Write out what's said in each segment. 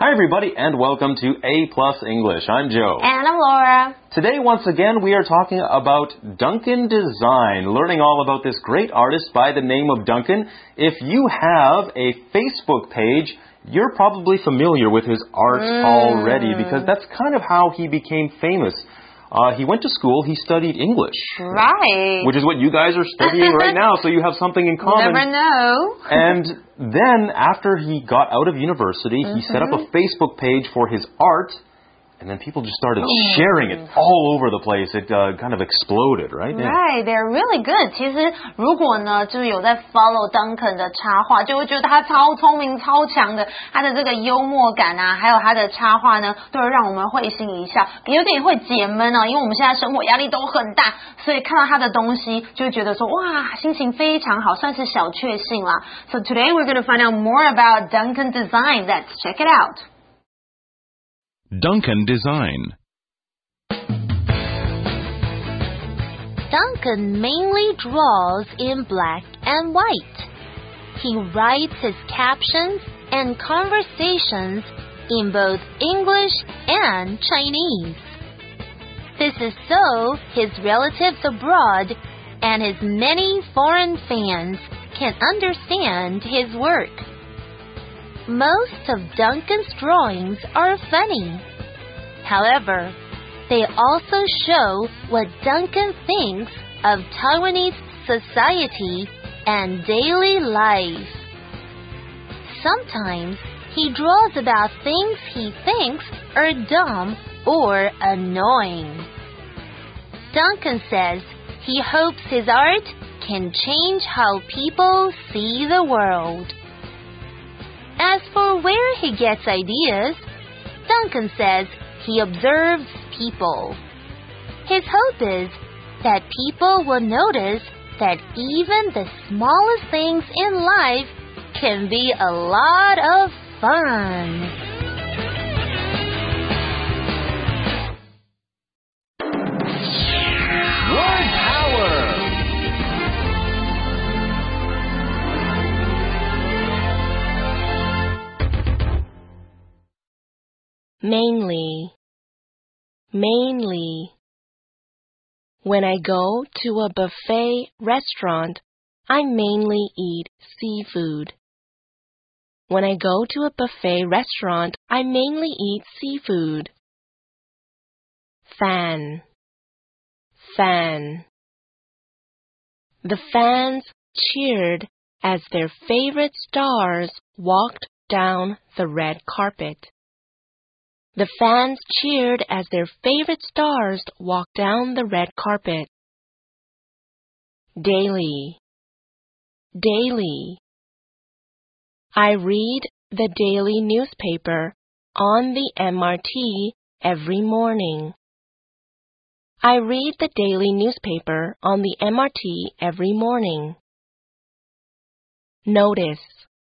Hi everybody and welcome to A Plus English. I'm Joe. And I'm Laura. Today once again we are talking about Duncan Design, learning all about this great artist by the name of Duncan. If you have a Facebook page, you're probably familiar with his art already because that's kind of how he became famous. He went to school, he studied English. Right. Which is what you guys are studying right now, so you have something in common. Never know. And then, after he got out of university, he set up a Facebook page for his art, and then people just started sharing it all over the place. It kind of exploded, right? Right, they're really good. 其实如果呢，就是有在 follow Duncan 的插画，就会觉得他超聪明、超强的，他的这个幽默感啊，还有他的插画呢，都会让我们会心一笑，有点会解闷啊，因为我们现在生活压力都很大，所以看到他的东西，就会觉得说哇，心情非常好，算是小确幸啦。So today we're going to find out more about Duncan Design. Let's check it out. Duncan Design. Duncan mainly draws in black and white. He writes his captions and conversations in both English and Chinese. This is so his relatives abroad and his many foreign fans can understand his work. Most of Duncan's drawings are funny. However, they also show what Duncan thinks of Taiwanese society and daily life. Sometimes he draws about things he thinks are dumb or annoying. Duncan says he hopes his art can change how people see the world. As for where he gets ideas, Duncan says he observes people. His hope is that people will notice that even the smallest things in life can be a lot of fun. Word power! Mainly. When I go to a buffet restaurant, I mainly eat seafood. When I go to a buffet restaurant, I mainly eat seafood. Fan. The fans cheered as their favorite stars walked down the red carpet. The fans cheered as their favorite stars walked down the red carpet. Daily. I read the daily newspaper on the MRT every morning. I read the daily newspaper on the MRT every morning. Noticed.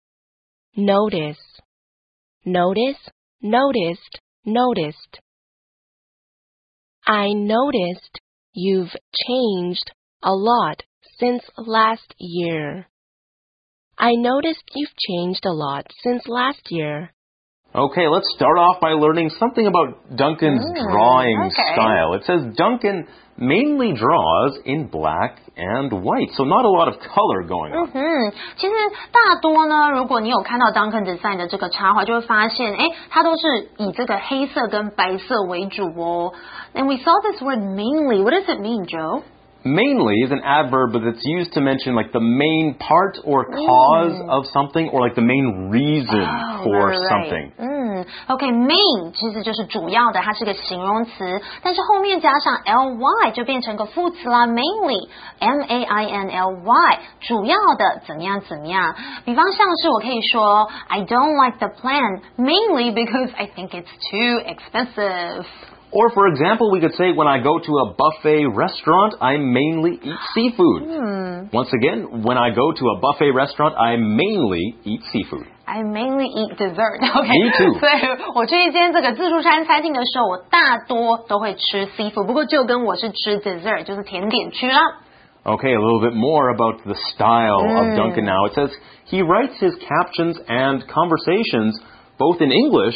I noticed you've changed a lot since last year. I noticed you've changed a lot since last year. Okay, let's start off by learning something about Duncan's drawing style. It says Duncan mainly draws in black and white, so not a lot of color going on. 其实大多呢，如果你有看到 Duncan Design 的这个插画，就会发现，它都是以这个黑色跟白色为主哦。And we saw this word mainly. What does it mean, Joe? Mainly is an adverb that's used to mention like the main part or cause of something or like the main reason for something. Okay, main 其实就是主要的，它是个形容词，但是后面加上 ly 就变成个副词啦 ，mainly mainly 主要的怎么样怎么样。比方像是我可以说 I don't like the plan mainly because I think it's too expensive. Or, for example, we could say, when I go to a buffet restaurant, I mainly eat seafood. Once again, when I go to a buffet restaurant, I mainly eat seafood. I mainly eat dessert. Okay. Me too. 所以我去一间这个自助餐餐厅的时候，我大多都会吃 seafood， 不过就跟我是吃 dessert， 就是甜点区啦。 Okay, a little bit more about the style of Duncan now. It says he writes his captions and conversations both in English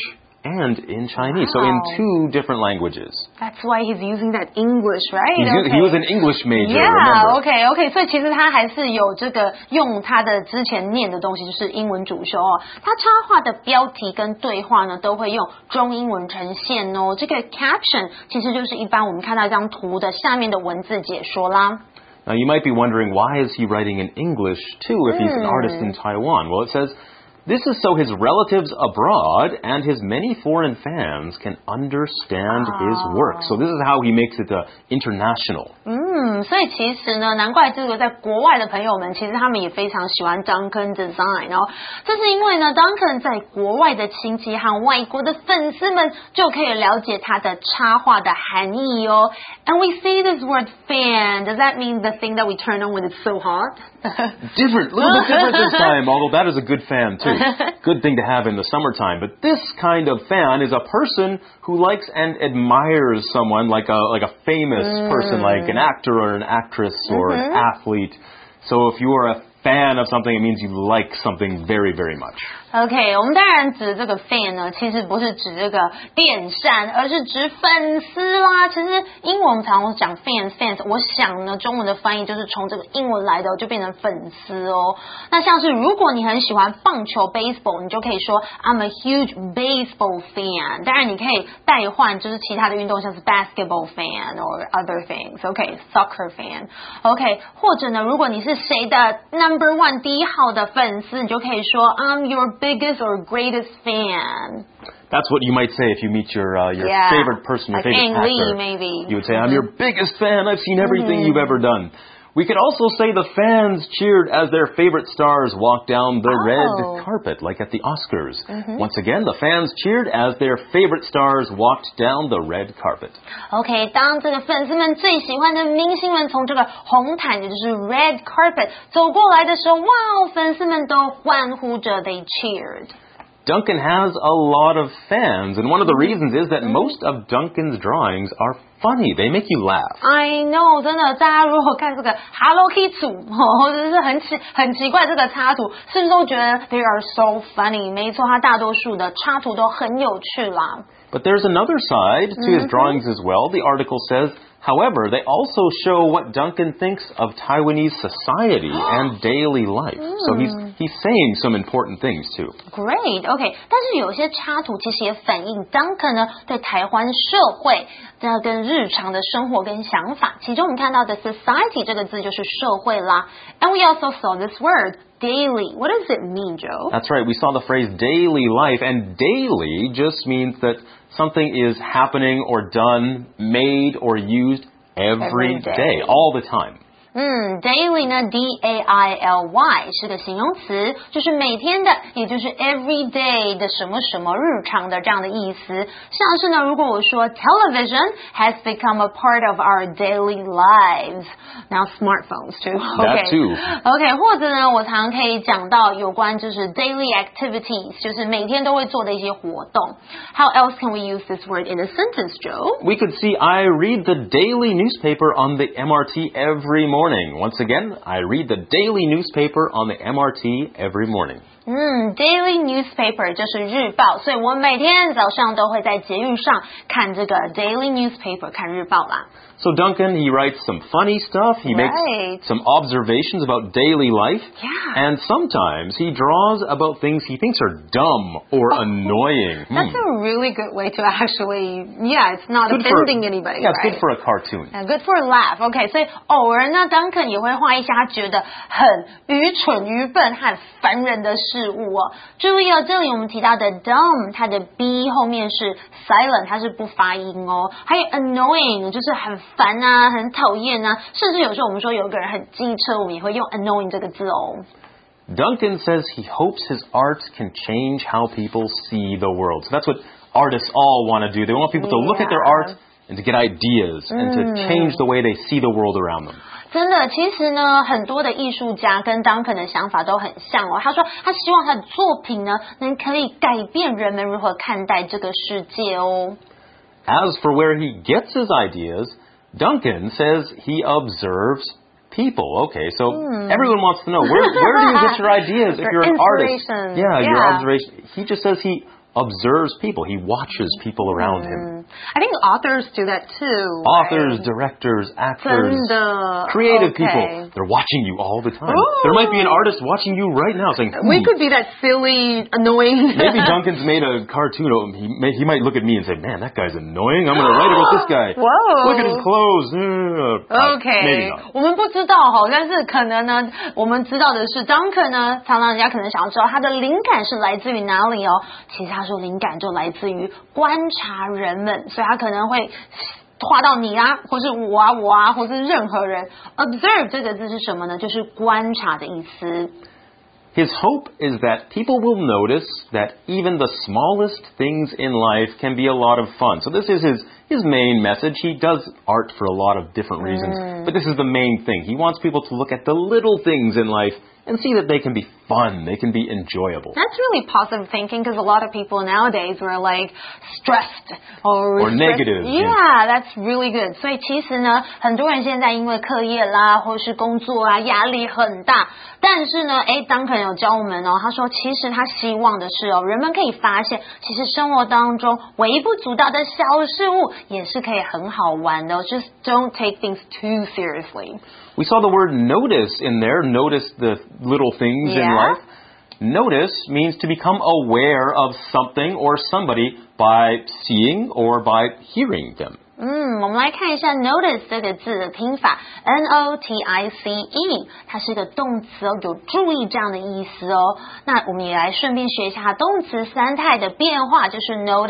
and in Chinese. So in 2 different languages. That's why he's using that English, right? He was an English major, Yeah, remember? OK， 所以其实他还是有这个用他的之前念的东西，就是英文主修哦。他插画的标题跟对话呢，都会用中英文呈现哦。这个 caption 其实就是一般我们看到一张图的下面的文字解说啦。 Now you might be wondering, why is he writing in English too if he's an artist in Taiwan? Well, it says, this is so his relatives abroad and his many foreign fans can understand his work. So this is how he makes it international. 所以其实呢，难怪这个在国外的朋友们，其实他们也非常喜欢 Duncan Design 哦。这是因为呢 ，Duncan 在国外的亲戚和外国的粉丝们就可以了解他的插画的含义哦。And we say this word fan. Does that mean the thing that we turn on when it's so hot? Different, a little bit different this time, although that is a good fan too. Good thing to have in the summertime. But this kind of fan is a person who likes and admires someone like a famous person, like an actor or an actress or an athlete. So if you are a fan of something, it means you like something very, very much. OK， 我们当然指这个 fan 呢，其实不是指这个电扇，而是指粉丝啦。其实英文我们常常讲 fans， 我想呢，中文的翻译就是从这个英文来的，就变成粉丝哦。那像是如果你很喜欢棒球 baseball， 你就可以说 I'm a huge baseball fan。当然你可以代换，就是其他的运动，像是 basketball fan or other things。OK，soccer fan。OK， 或者呢，如果你是谁的 number one 第一号的粉丝，你就可以说 I'm your biggest or greatest fan. That's what you might say if you meet your favorite person, your favorite actor. Lee, maybe. You would say, I'm your biggest fan. I've seen everything you've ever done. We could also say the fans cheered as their favorite stars walked down the red carpet, like at the Oscars. Once again, the fans cheered as their favorite stars walked down the red carpet. OK， 当这个粉丝们最喜欢的明星们从这个红毯，也就是 red carpet 走过来的时候，哇，粉丝们都欢呼着 ，they cheered. Duncan has a lot of fans, and one of the reasons is that most of Duncan's drawings are funny. They make you laugh. I know， 真的，大家如果看这个 Hello Kitty 或者是很奇怪这个插图，是不是都觉得 they are so funny？ 没错，它大多数的插图都很有趣啦。 But there's another side to his drawings as well. The article says, however, they also show what Duncan thinks of Taiwanese society and daily life. So he's saying some important things too. Great, OK. 但是有些插图其实也反映 Duncan 呢对台湾社会跟日常的生活跟想法。其中我们看到的 society 这个字就是社会啦。And we also saw this word. Daily. What does it mean, Joe? That's right. We saw the phrase daily life, and daily just means that something is happening or done, made or used every day, all the time. Daily 呢 D-A-I-L-Y 是个形容词，就是每天的，也就是 every day 的什么什么日常的这样的意思。像是呢，如果我说 television has become a part of our daily lives. Now smartphones too. That too. OK， 或者呢，我常常可以讲到有关就是 daily activities， 就是每天都会做的一些活动。How else can we use this word in a sentence, Joe? We could see I read the daily newspaper on the MRT every morning. Once again, I read the daily newspaper on the MRT every morning. Daily newspaper 就是日报，所以我每天早上都会在捷运上看这个 daily newspaper 看日报啦。 So Duncan, he writes some funny stuff. He makes some observations about daily life. Yeah. And sometimes he draws about things he thinks are dumb or annoying. That's a really good way to actually, it's not offending anybody. Yeah, it's good for a cartoon. Good for a laugh. OK， 所以偶尔呢 ，Duncan 也会画一些他觉得很愚蠢、愚笨和烦人的事物哦。注意哦，这里我们提到的 dumb， 它的 b 后面是 silent， 它是不发音哦。还有 annoying， 就是很烦啊，很讨厌啊，甚至有时候我们说有个人很机车，我们也会用 annoying 这个字哦。 Duncan says he hopes his art can change how people see the world. So that's what artists all want to do. They want people to look at their art and to get ideas and to change the way they see the world around them. 真的，其实呢，很多的艺术家跟 Duncan 的想法都很像哦。他说，他希望他的作品呢，可以改变人们如何看待这个世界哦。 As for where he gets his ideas, Duncan says he observes people. Okay, so everyone wants to know, where do you get your ideas if you're an artist? Yeah, your observation. He just says he observes people. He watches people around him. I think authors do that too. Authors, right? directors, actors, 真的 creative okay. people. They're watching you all the time. Ooh. There might be an artist watching you right now saying, We could be that silly, annoying. Maybe Duncan's made a cartoon. He might look at me and say, man, that guy's annoying. I'm going to write about this guy. Whoa. Look at his clothes. Maybe OK， not. 我们不知道哈，但是可能呢，我们知道的是 ，Duncan 呢，常常人家可能想要知道他的灵感是来自于哪里哦。其实他说灵感就来自于观察人们，所以他可能会画到你啊，或是我啊，或是任何人。Observe 这个字是什么呢？就是观察的意思。 His hope is that people will notice that even the smallest things in life can be a lot of fun. So this is his main message. He does art for a lot of different reasons, but this is the main thing. He wants people to look at the little things in life and see that they can be fun, they can be enjoyable. That's really positive thinking because a lot of people nowadays are like stressed or negative. Yeah, that's really good. 所以其实呢，很多人现在因为课业啦，或是工作啊，压力很大。但是呢，Duncan 有教我们哦，他说其实他希望的是哦，人们可以发现，其实生活当中微不足道的小事物也是可以很好玩的哦。Just don't take things too seriously. We saw the word notice in there. Notice the little things in life. Notice means to become aware of something or somebody by seeing or by hearing them. 我们来看一下 notice 这个字的拼法 N-O-T-I-C-E 它是个动词哦，有注意这样的意思哦。那我们也来顺便学一下动词三态的变化，就是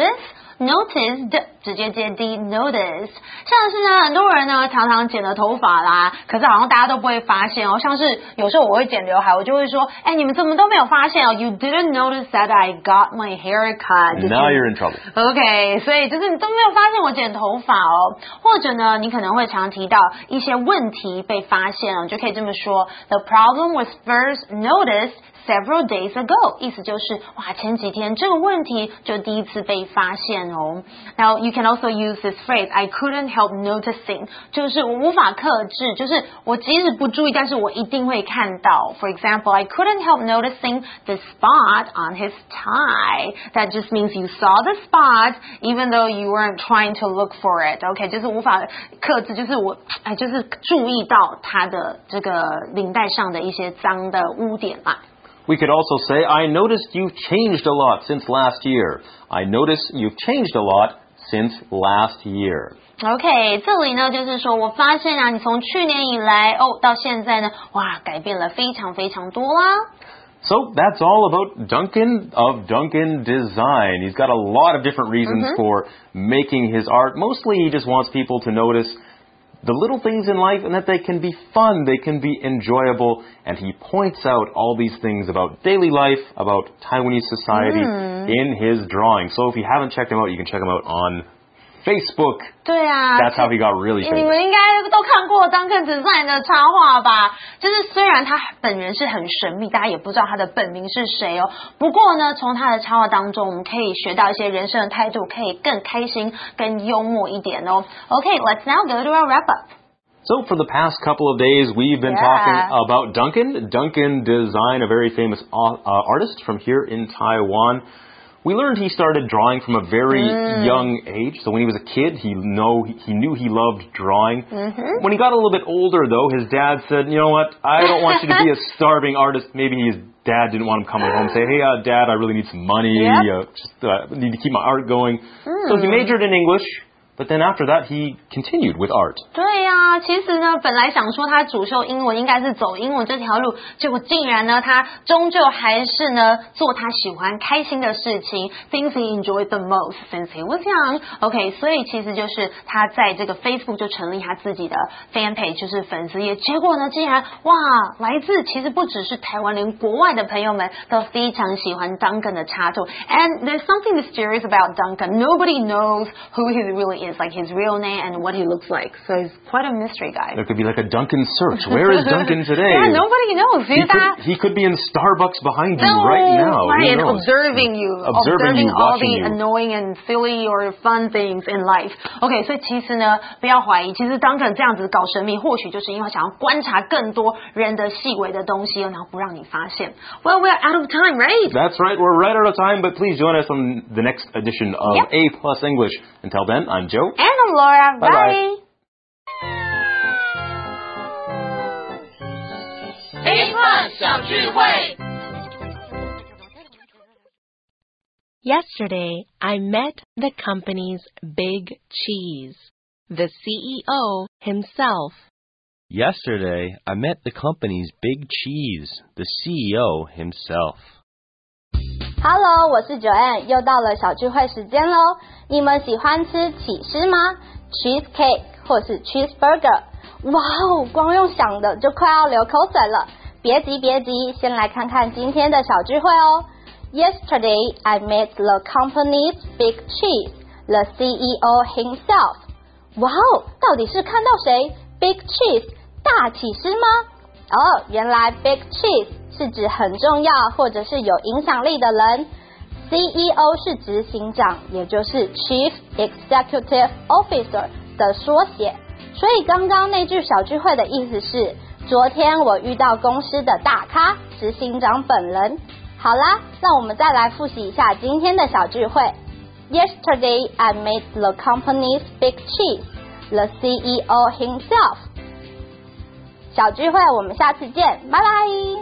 noticed 直接接 D notice， 像是呢很多人呢常常剪了头发啦，可是好像大家都不会发现哦。像是有时候我会剪刘海，我就会说，你们怎么都没有发现哦 ？You didn't notice that I got my hair cut. Now you're in trouble. OK， 所以就是你都没有发现我剪头发哦，或者呢，你可能会常提到一些问题被发现哦，你就可以这么说 ：The problem was first noticed several days ago， 意思就是哇，前几天这个问题就第一次被发现哦。Now you can also use this phrase I couldn't help noticing， 就是我无法克制，就是我即使不注意，但是我一定会看到。For example, I couldn't help noticing the spot on his tie. That just means you saw the spot even though you weren't trying to look for it. OK， 就是无法克制，就是我就是注意到他的这个领带上的一些脏的污点嘛。 We could also say, I noticed you've changed a lot since last year. I notice you've changed a lot since last year. OK， 这里呢就是说我发现啊，你从去年以来到现在呢，哇，改变了非常非常多啦。 So that's all about Duncan of Duncan Design. He's got a lot of different reasons for making his art. Mostly he just wants people to notice the little things in life and that they can be fun, they can be enjoyable, and he points out all these things about daily life, about Taiwanese society in his drawing. So if you haven't checked him out, you can check him out on Facebook. 对啊 That's how he got really 你 famous. 们应该都看过 Duncan Design 的插画吧？就是虽然他本人是很神秘，大家也不知道他的本名是谁哦。不过呢，从他的插画当中，我们可以学到一些人生的态度，可以更开心、更幽默一点哦。Okay, let's now go to our wrap up. So for the past couple of days, we've been talking about Duncan Design, a very famous artist from here in Taiwan. We learned he started drawing from a very young age. So when he was a kid, he knew he loved drawing. When he got a little bit older, though, his dad said, you know what, I don't want you to be a starving artist. Maybe his dad didn't want him coming home and say, hey, Dad, I really need some money. Need to keep my art going. So he majored in English. But then after that, he continued with art. 对呀，其实呢，本来想说他主修英文，应该是走英文这条路，结果竟然呢，他终究还是呢做他喜欢、开心的事情 ，things he enjoyed the most since he was young. OK， 所以其实就是他在这个 Facebook 就成立他自己的 fan page， 就是粉丝页。结果呢，竟然哇，来自其实不只是台湾，连国外的朋友们都非常喜欢 Duncan 的插图。And there's something mysterious about Duncan. Nobody knows who he really is like his real name and what he looks like. So he's quite a mystery guy. There could be like a Duncan search. Where is Duncan today? Yeah, nobody knows. He could be in Starbucks behind you right now. Right, and observing all the you. annoying and silly or fun things in life. OK, 所以其实呢，不要怀疑，其实 Duncan 这样子搞神秘，或许就是因为想要观察更多人的细微的东西，然后不让你发现。Well, we're out of time, right? That's right. We're right out of time, but please join us on the next edition of A Plus English. Until then, I'm Joe. And I'm Laura. Bye. A Plus 小聚会. Yesterday, I met the company's big cheese, the CEO himself. Yesterday, I met the company's big cheese, the CEO himself. Hello， 我是 Joanne， 又到了小聚会时间咯。你们喜欢吃起司吗 ？Cheese cake 或是 cheeseburger？ 哇哦，光用想的就快要流口水了。别急，先来看看今天的小聚会哦。Yesterday, I met the company's big cheese, the CEO himself. 哇哦，到底是看到谁 ？Big cheese 大起司吗？哦，原来 big cheese 是指很重要或者是有影响力的人。CEO 是执行长，也就是 Chief Executive Officer 的缩写。所以刚刚那句小聚会的意思是，昨天我遇到公司的大咖，执行长本人。好啦，让我们再来复习一下今天的小聚会。Yesterday, I met the company's big cheese, the CEO himself. 小聚会，我们下次见，拜拜。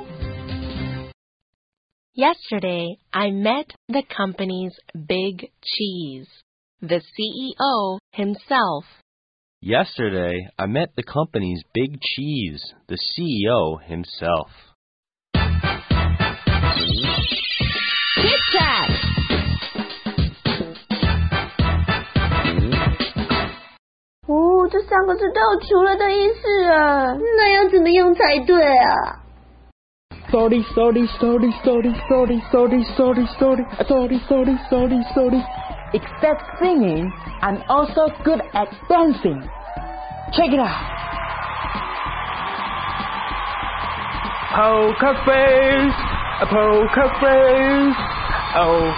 Yesterday, I met the company's big cheese, the CEO himself. Yesterday, I met the company's big cheese, the CEO himself. Kit Kat! 哦，这3个字都有除了的意思啊，那要怎么用才对啊？ Sorry. Except singing, I'm also good at dancing. Check it out. Poker face, a poker face. Oh.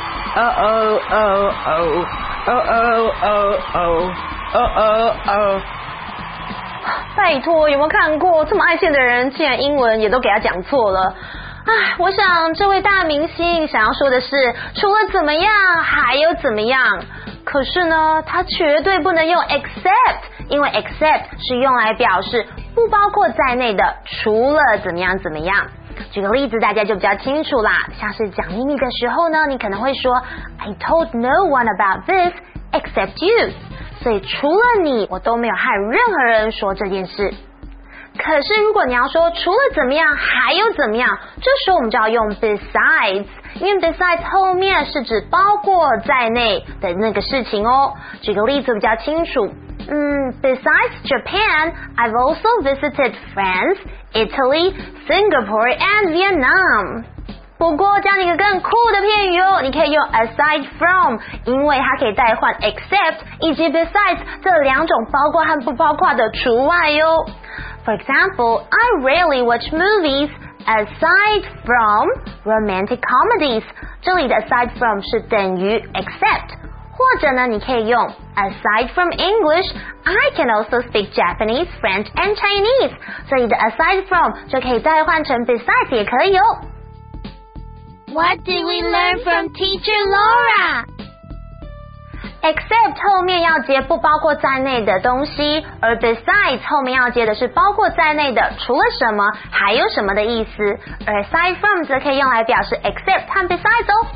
拜托，有没有看过这么爱现的人，竟然英文也都给他讲错了？唉，我想这位大明星想要说的是，除了怎么样，还有怎么样。可是呢，他绝对不能用 except， 因为 except 是用来表示不包括在内的，除了怎么样怎么样。举个例子，大家就比较清楚啦。像是讲秘密的时候呢，你可能会说 I told no one about this except you。所以除了你，我都没有和任何人说这件事。可是如果你要说除了怎么样还有怎么样，这时候我们就要用 besides， 因为 besides 后面是指包括在内的那个事情哦。举个例子比较清楚，Besides Japan, I've also visited France, Italy, Singapore and Vietnam。不过教你一个更酷的片语哦，你可以用 aside from， 因为它可以代换 except 以及 besides 这2种包括和不包括的除外哟。For example, I rarely watch movies aside from romantic comedies。这里的 aside from 是等于 except， 或者呢，你可以用 aside from English, I can also speak Japanese, French and Chinese。这里的 aside from 就可以代换成 besides 也可以哦。 What did we learn from Teacher Laura? Except 后面要接不包括在内的东西，而 besides 后面要接的是包括在内的，除了什么还有什么的意思，而 aside from 则可以用来表示 except 和 besides 哦。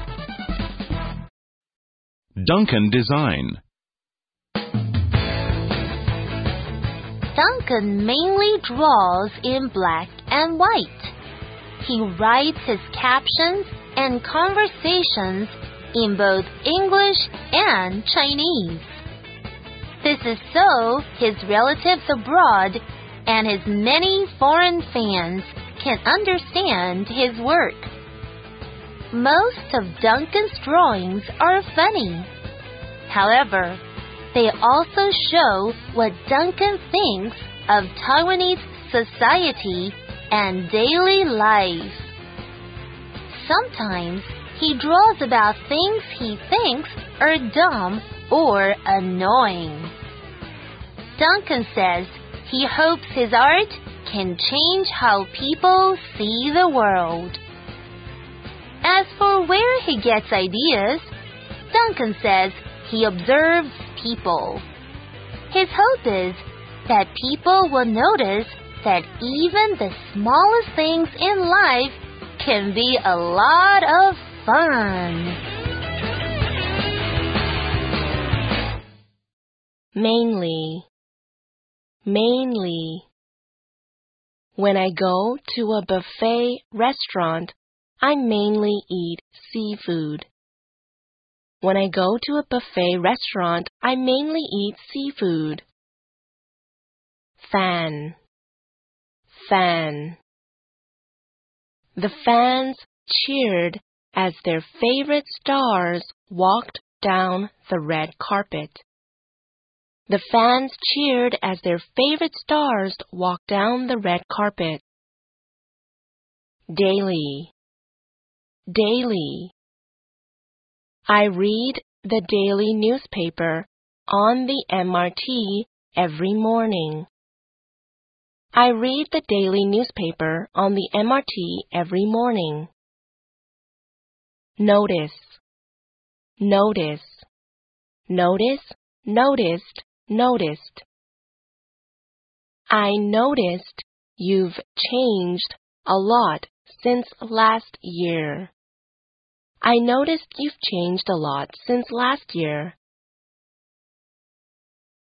Duncan Design. Duncan mainly draws in black and white. He writes his captions and conversations in both English and Chinese. This is so his relatives abroad and his many foreign fans can understand his work. Most of Duncan's drawings are funny. However, They also show what Duncan thinks of Taiwanese society and daily life. Sometimes he draws about things he thinks are dumb or annoying. Duncan says he hopes his art can change how people see the world. As for where he gets ideas, Duncan says he observes people. His hope is that people will notice that even the smallest things in life can be a lot of fun. Mainly. When I go to a buffet restaurant, I mainly eat seafood. When I go to a buffet restaurant, I mainly eat seafood. Fan. The fans cheered as their favorite stars walked down the red carpet. The fans cheered as their favorite stars walked down the red carpet. Daily. I read the daily newspaper on the MRT every morning. I read the daily newspaper on the MRT every morning. Notice. Noticed. I noticed you've changed a lot since last year. I noticed you've changed a lot since last year.